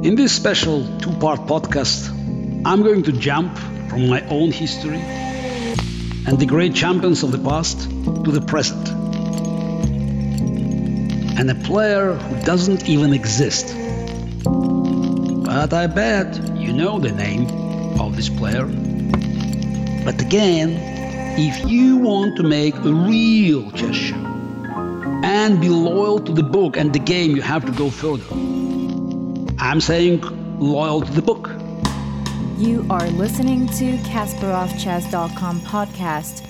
In this special two-part podcast, I'm going to jump from my own history and the great champions of the past to the present. And a player who doesn't even exist. But I bet you know the name of this player. But again, if you want to make a real chess show and be loyal to the book and the game, you have to go further. I'm saying loyal to the book. You are listening to KasparovChess.com podcast.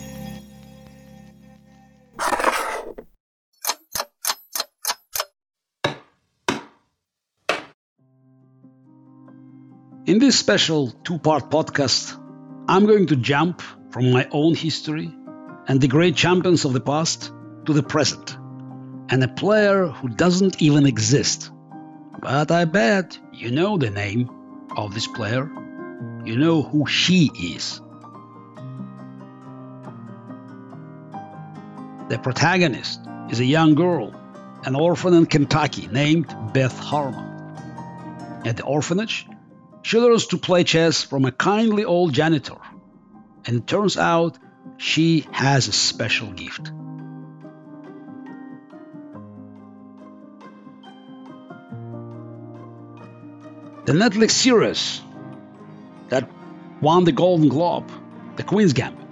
In this special two-part podcast, I'm going to jump from my own history and the great champions of the past to the present, and a player who doesn't even exist. But I bet you know the name of this player. You know who she is. The protagonist is a young girl, an orphan in Kentucky named Beth Harmon. At the orphanage, she learns to play chess from a kindly old janitor, and it turns out she has a special gift. The Netflix series that won the Golden Globe, The Queen's Gambit,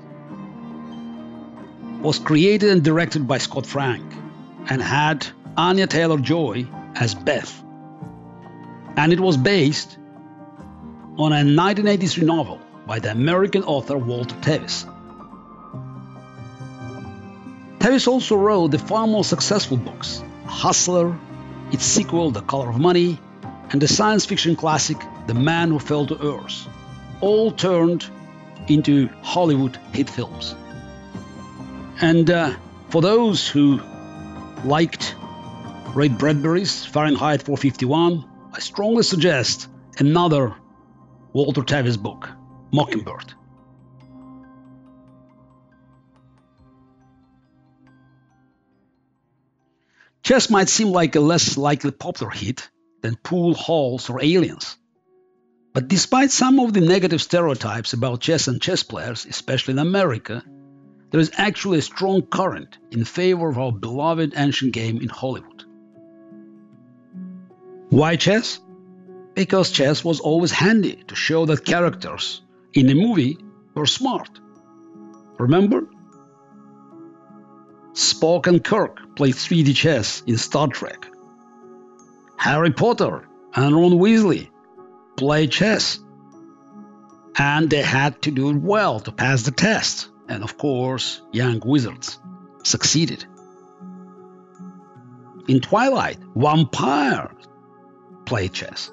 was created and directed by Scott Frank and had Anya Taylor-Joy as Beth. And it was based on a 1983 novel by the American author Walter Tevis. Tevis also wrote the far more successful books, Hustler, its sequel, The Color of Money, and the science fiction classic, The Man Who Fell to Earth, all turned into Hollywood hit films. And for those who liked Ray Bradbury's Fahrenheit 451, I strongly suggest another Walter Tevis book, Mockingbird. Chess might seem like a less likely popular hit than pool halls or aliens. But despite some of the negative stereotypes about chess and chess players, especially in America, there is actually a strong current in favor of our beloved ancient game in Hollywood. Why chess? Because chess was always handy to show that characters in a movie were smart. Remember? Spock and Kirk played 3D chess in Star Trek. Harry Potter and Ron Weasley played chess. And they had to do it well to pass the test. And of course, young wizards succeeded. In Twilight, vampires played chess.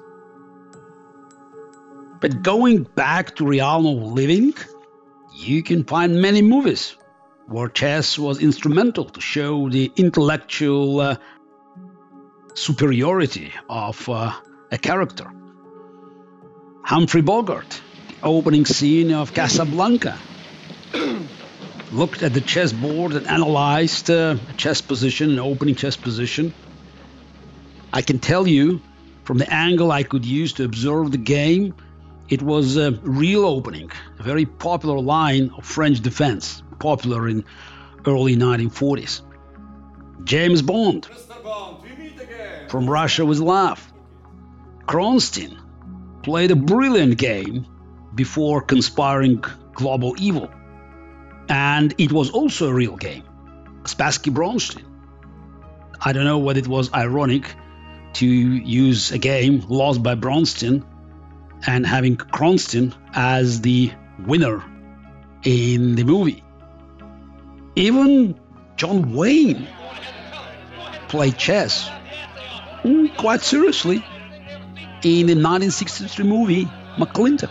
But going back to realm of living, you can find many movies where chess was instrumental to show the intellectual superiority of a character. Humphrey Bogart, the opening scene of Casablanca, looked at the chessboard and analyzed a chess position, an opening chess position. I can tell you, from the angle I could use to observe the game, it was a real opening, a very popular line of French defense, popular in early 1940s. James Bond, From Russia with Love. Kronstein played a brilliant game before conspiring global evil. And it was also a real game. Spassky Bronstein. I don't know whether it was ironic to use a game lost by Bronstein and having Kronstein as the winner in the movie. Even John Wayne played chess quite seriously in the 1963 movie McClintock.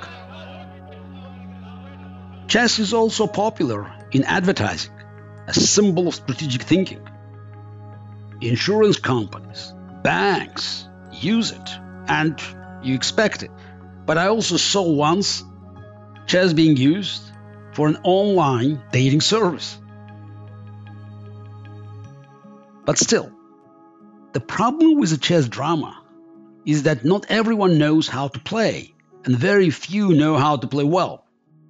Chess is also popular in advertising, a symbol of strategic thinking. Insurance companies, banks use it, and you expect it. But I also saw once chess being used for an online dating service. But still, the problem with the chess drama is that not everyone knows how to play, and very few know how to play well.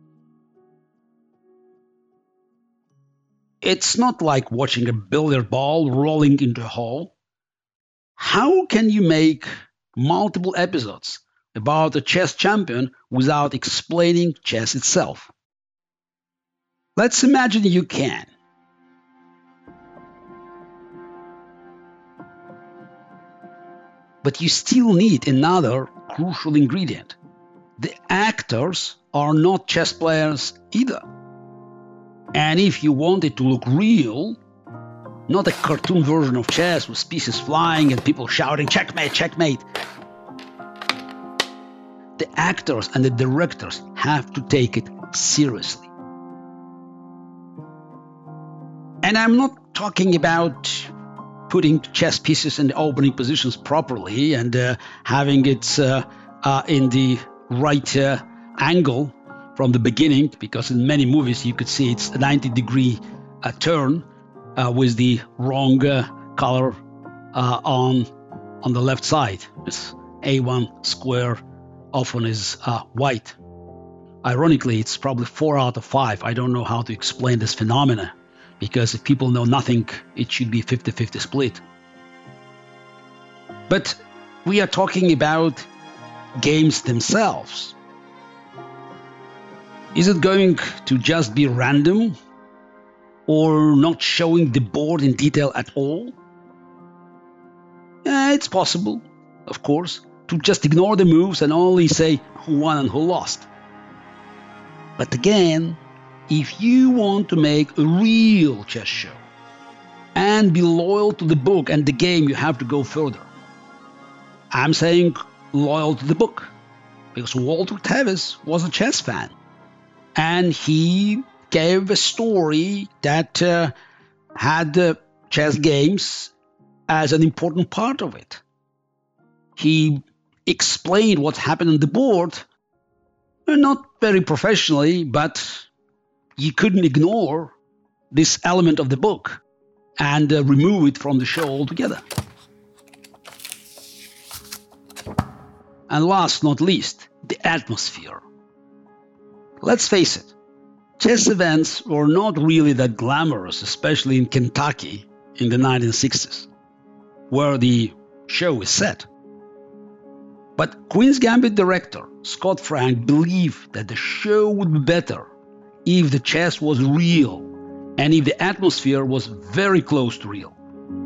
It's not like watching a billiard ball rolling into a hole. How can you make multiple episodes about a chess champion without explaining chess itself? Let's imagine you can. But you still need another crucial ingredient. The actors are not chess players either. And if you want it to look real, not a cartoon version of chess with pieces flying and people shouting, checkmate, checkmate. The actors and the directors have to take it seriously. And I'm not talking about putting chess pieces in the opening positions properly and having it in the right angle from the beginning, because in many movies you could see it's a 90-degree turn with the wrong color on the left side. It's A1 square often is white. Ironically, it's probably 4 out of 5. I don't know how to explain this phenomena, because if people know nothing, it should be 50-50 split. But we are talking about games themselves. Is it going to just be random or not showing the board in detail at all? It's possible, of course, to just ignore the moves and only say who won and who lost. But again, if you want to make a real chess show and be loyal to the book and the game, you have to go further. I'm saying loyal to the book because Walter Tevis was a chess fan. And he gave a story that had chess games as an important part of it. He explained what happened on the board, not very professionally, but you couldn't ignore this element of the book and remove it from the show altogether. And last not least, the atmosphere. Let's face it, chess events were not really that glamorous, especially in Kentucky in the 1960s, where the show is set. But Queen's Gambit director Scott Frank believed that the show would be better if the chess was real and if the atmosphere was very close to real.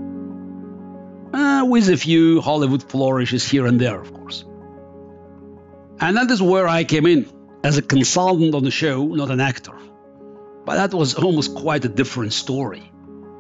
With a few Hollywood flourishes here and there, of course. And that is where I came in, as a consultant on the show, not an actor. But that was almost quite a different story.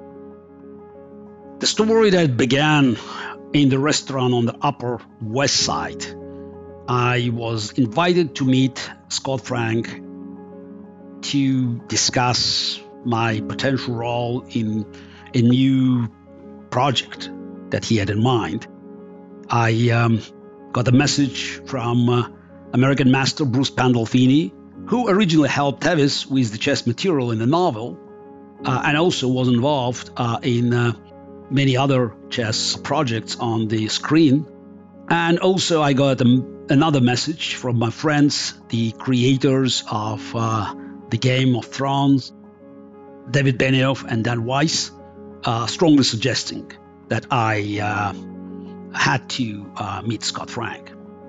The story that began in the restaurant on the Upper West Side. I was invited to meet Scott Frank to discuss my potential role in a new project that he had in mind. I got a message from American master Bruce Pandolfini, who originally helped Tevis with the chess material in the novel, and also was involved in many other chess projects on the screen. And also I got another message from my friends, the creators of the Game of Thrones, David Benioff and Dan Weiss, strongly suggesting that I had to meet Scott Frank.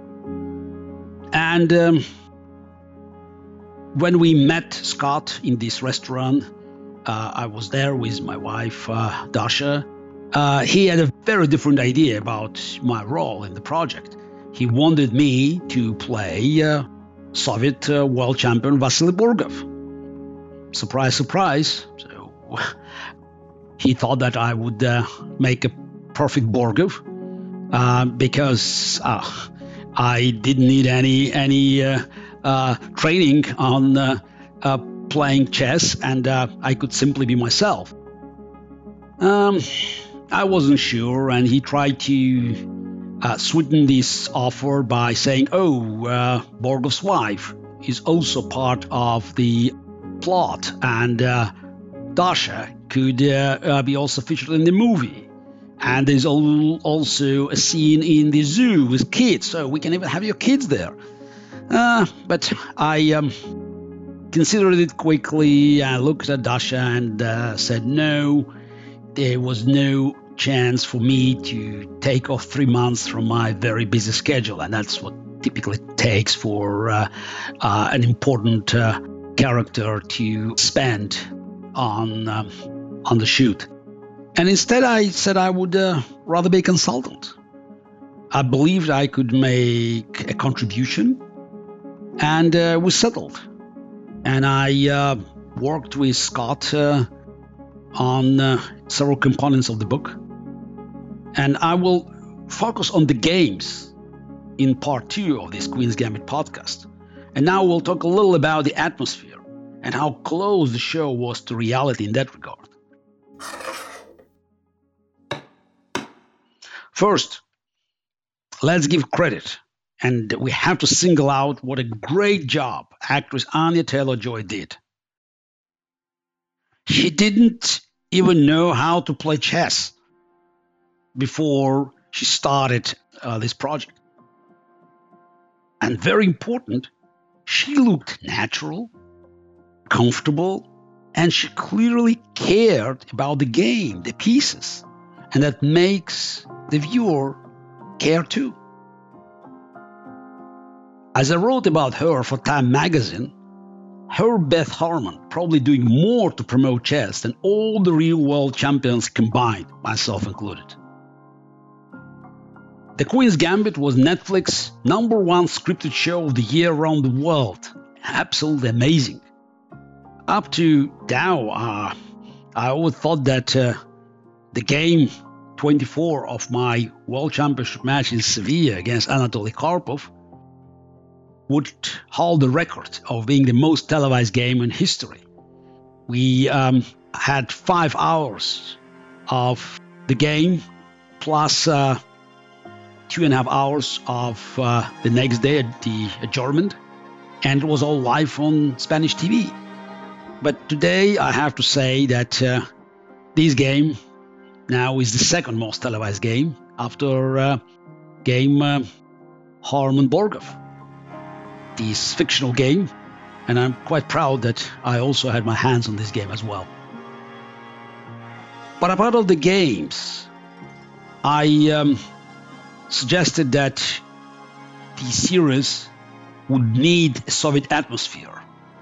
And when we met Scott in this restaurant, I was there with my wife, Dasha. He had a very different idea about my role in the project. He wanted me to play Soviet world champion Vasily Borgov. Surprise, surprise. So he thought that I would make a perfect Borgov because I didn't need any training on playing chess, and I could simply be myself. I wasn't sure, and he tried to sweeten this offer by saying, Borgov's wife is also part of the plot, and Dasha could be also featured in the movie. And there's also a scene in the zoo with kids, so we can even have your kids there. But I considered it quickly. I looked at Dasha and said no. There was no chance for me to take off 3 months from my very busy schedule, and that's what typically takes for an important character to spend on the shoot. And instead I said I would rather be a consultant. I believed I could make a contribution, and we settled. And I worked with Scott on several components of the book. And I will focus on the games in part 2 of this Queen's Gambit podcast. And now we'll talk a little about the atmosphere and how close the show was to reality in that regard. First, let's give credit, and we have to single out what a great job actress Anya Taylor-Joy did. She didn't even know how to play chess before she started this project. And very important, she looked natural, comfortable, and she clearly cared about the game, the pieces, and that makes the viewer care too. As I wrote about her for Time magazine, her Beth Harmon probably doing more to promote chess than all the real world champions combined, myself included. The Queen's Gambit was Netflix's #1 scripted show of the year around the world. Absolutely amazing. Up to now, I always thought that the game 24 of my World Championship match in Sevilla against Anatoly Karpov would hold the record of being the most televised game in history. We had 5 hours of the game plus 2.5 hours of the next day at the adjournment, and it was all live on Spanish TV. But today I have to say that this game now is the second most televised game after game Harmon-Borgov, this fictional game, and I'm quite proud that I also had my hands on this game as well. But apart of the games, I suggested that the series would need a Soviet atmosphere.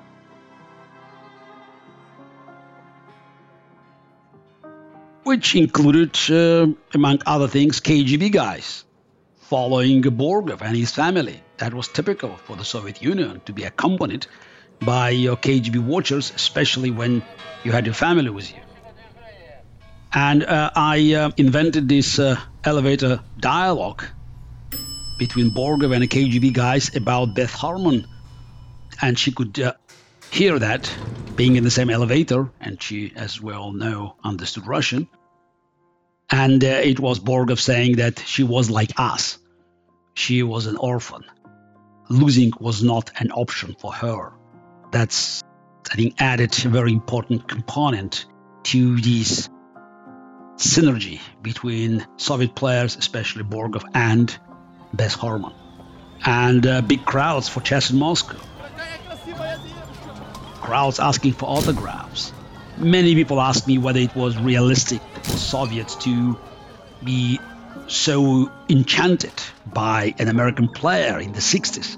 Which included, among other things, KGB guys following Borgov and his family. That was typical for the Soviet Union, to be accompanied by your KGB watchers, especially when you had your family with you. And I invented this elevator dialogue between Borgov and the KGB guys about Beth Harmon. And she could hear that being in the same elevator, and she, as we all know, understood Russian. And it was Borgov saying that she was like us. She was an orphan. Losing was not an option for her. That's, I think, added a very important component to this synergy between Soviet players, especially Borgov and Beth Harmon. And big crowds for chess in Moscow. Crowds asking for autographs. Many people asked me whether it was realistic for Soviets to be so enchanted by an American player in the 60s.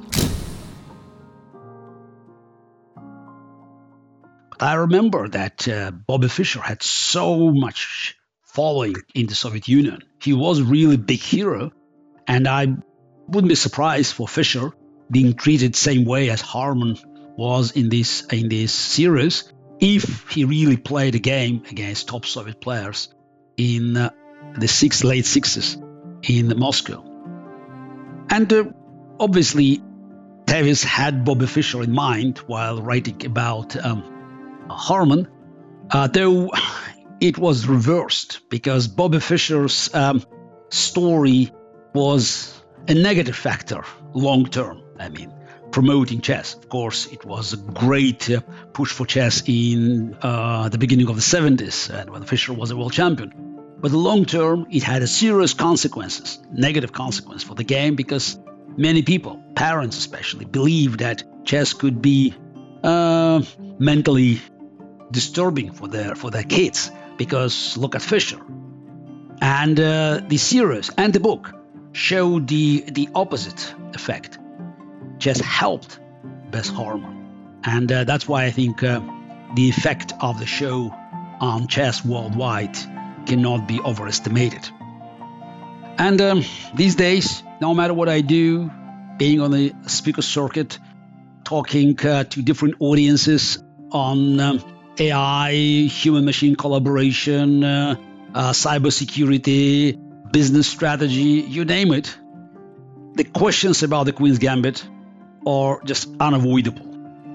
But I remember that Bobby Fischer had so much following in the Soviet Union. He was really a big hero, and I wouldn't be surprised for Fischer being treated the same way as Harmon was in this series if he really played a game against top Soviet players in the late 60s in Moscow. And obviously, Tevis had Bobby Fischer in mind while writing about Harmon, though it was reversed because Bobby Fischer's story was a negative factor long term. I mean, promoting chess. Of course, it was a great push for chess in the beginning of the 70s, and when Fischer was a world champion. But the long term, it had a serious consequences, negative consequence for the game, because many people, parents especially, believe that chess could be mentally disturbing for their kids. Because look at Fischer. And the series and the book show the opposite effect. Chess helped Beth Harmon. And that's why I think the effect of the show on chess worldwide cannot be overestimated. And these days, no matter what I do, being on the speaker circuit, talking to different audiences on AI, human-machine collaboration, cybersecurity, business strategy, you name it, the questions about the Queen's Gambit are just unavoidable.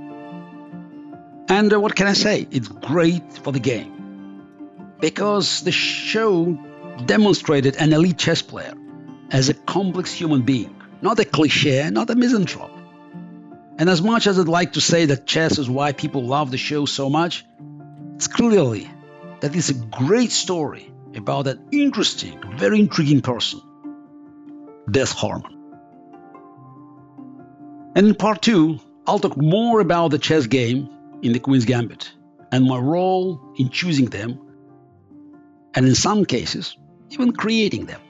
And what can I say? It's great for the game, because the show demonstrated an elite chess player as a complex human being, not a cliché, not a misanthrope. And as much as I'd like to say that chess is why people love the show so much, it's clearly that it's a great story about an interesting, very intriguing person, Beth Harmon. And in part 2, I'll talk more about the chess game in the Queen's Gambit and my role in choosing them, and in some cases, even creating them.